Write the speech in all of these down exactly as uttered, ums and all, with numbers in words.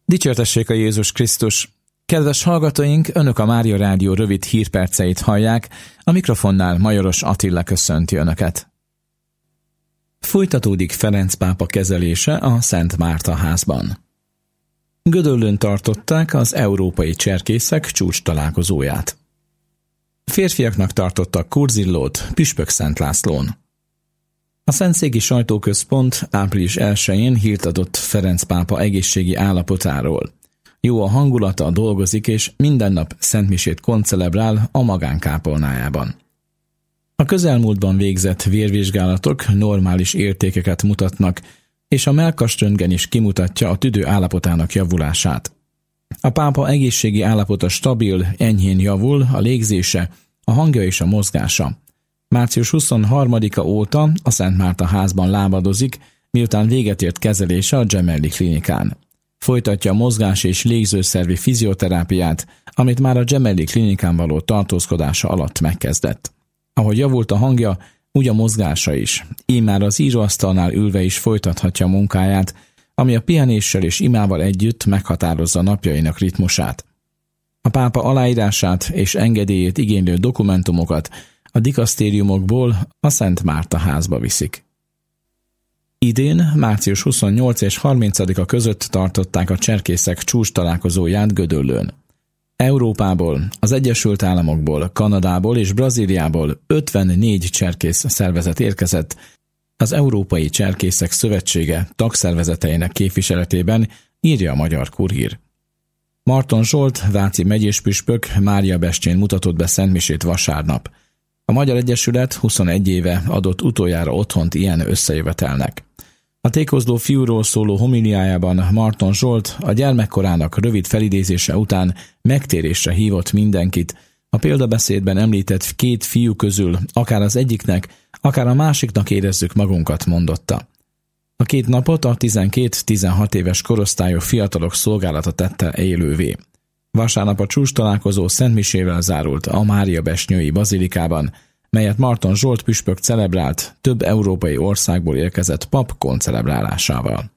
Dicsértessék a Jézus Krisztus! Kedves hallgatóink, Önök a Mária Rádió rövid hírperceit hallják, a mikrofonnál Majoros Attila köszönti Önöket. Folytatódik Ferenc pápa kezelése a Szent Márta házban. Gödöllőn tartották az európai cserkészek csúcs találkozóját. Férfiaknak tartottak kurzillót Püspök Szent Lászlón. A Szentszéki Sajtóközpont április elsején hírt adott Ferenc pápa egészségi állapotáról. Jó a hangulata, dolgozik és minden nap szentmisét koncelebrál a magánkápolnájában. A közelmúltban végzett vérvizsgálatok normális értékeket mutatnak, és a mellkasröntgen is kimutatja a tüdő állapotának javulását. A pápa egészségi állapota stabil, enyhén javul, a légzése, a hangja és a mozgása. március huszonharmadika óta a Szent Márta házban lábadozik, miután véget ért kezelése a Gemelli klinikán. Folytatja a mozgás- és légzőszervi fizioterápiát, amit már a Gemelli klinikán való tartózkodása alatt megkezdett. Ahogy javult a hangja, úgy a mozgása is. Így már az íróasztalnál ülve is folytathatja a munkáját, ami a pihenéssel és imával együtt meghatározza napjainak ritmusát. A pápa aláírását és engedélyét igénylő dokumentumokat a dikasztériumokból a Szent Márta házba viszik. Idén, március huszonnyolcadika és harmincadika között tartották a cserkészek csúcs találkozóját Gödöllőn. Európából, az Egyesült Államokból, Kanadából és Brazíliából ötvennégy cserkész szervezet érkezett, az Európai Cserkészek Szövetsége tagszervezeteinek képviseletében, írja a Magyar Kurhír. Marton Zsolt, váci megyéspüspök Máriabestyén mutatott be szentmisét vasárnap. A Magyar Egyesület huszonegy éve adott utoljára otthont ilyen összejövetelnek. A tékozló fiúról szóló homiliájában Marton Zsolt a gyermekkorának rövid felidézése után megtérésre hívott mindenkit. A példabeszédben említett két fiú közül akár az egyiknek, akár a másiknak érezzük magunkat, mondotta. A két napot a tizenkét-tizenhat éves korosztályú fiatalok szolgálata tette élővé. Vasárnap a csúcs találkozó szentmisével zárult a Máriabestyői bazilikában, melyet Marton Zsolt püspök celebrált több európai országból érkezett pap koncelebrálásával.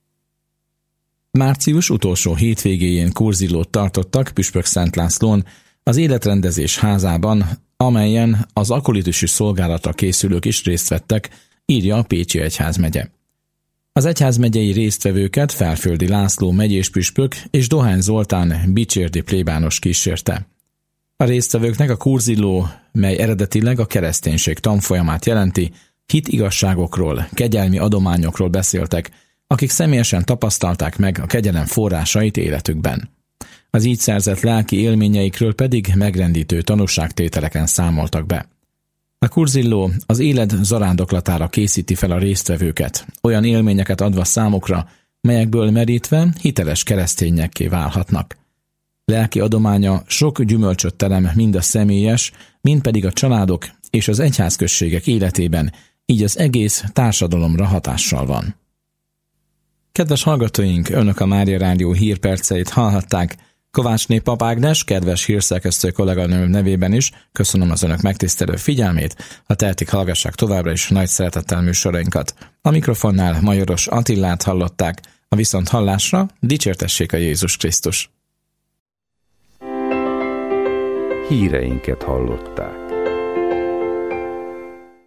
Március utolsó hétvégéjén kurzillót tartottak Püspök Szent Lászlón az Életrendezés házában, amelyen az akolitusi szolgálatra készülők is részt vettek, írja a Pécsi Egyházmegye. Az egyházmegyei résztvevőket Felföldi László megyéspüspök és Dohány Zoltán bicsérdi plébános kísérte. A résztvevőknek a kurzilló, mely eredetileg a kereszténység tanfolyamát jelenti, hitigazságokról, kegyelmi adományokról beszéltek, akik személyesen tapasztalták meg a kegyelem forrásait életükben. Az így szerzett lelki élményeikről pedig megrendítő tanúságtételeken számoltak be. A kurzilló az élet zarándoklatára készíti fel a résztvevőket, olyan élményeket adva számukra, melyekből merítve hiteles keresztényekké válhatnak. Lelki adománya sok gyümölcsöt terem mind a személyes, mind pedig a családok és az egyházközségek életében, így az egész társadalomra hatással van. Kedves hallgatóink, Önök a Mária Rádió hírperceit hallhatták. Kovácsné Pap Ágnes, kedves hírszerkesztő kolléganőm nevében is köszönöm az Önök megtisztelő figyelmét, ha tehetik, hallgassák továbbra is nagy szeretettel műsorainkat. A mikrofonnál Majoros Attilát hallották, a viszont hallásra dicsértessék a Jézus Krisztus! Híreinket hallották.